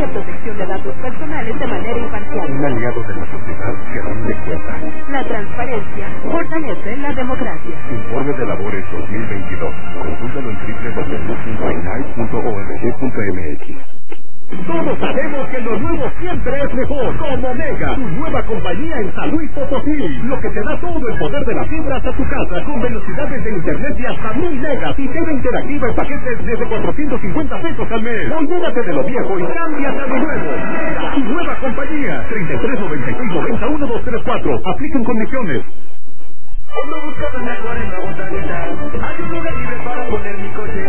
la protección de datos personales de manera imparcial. Un aliado de la sociedad que rinde cuentas. La transparencia fortalece la democracia. Informe de labores 2022. Consúltalo en www.inai.org.mx. Todos sabemos que lo nuevo siempre es mejor. Como Mega, tu nueva compañía en San Luis Potosí. Lo que te da todo el poder de la fibra hasta tu casa, con velocidades de internet de hasta 1000 megas y TV interactiva en paquetes desde 450 pesos al mes. Olvídate de lo viejo y cámbiate a lo nuevo. Mega, tu nueva compañía. 3396901234. Aplican condiciones. Ando buscando mejor en la botanita. Hay un lugar libre para poner mi coche.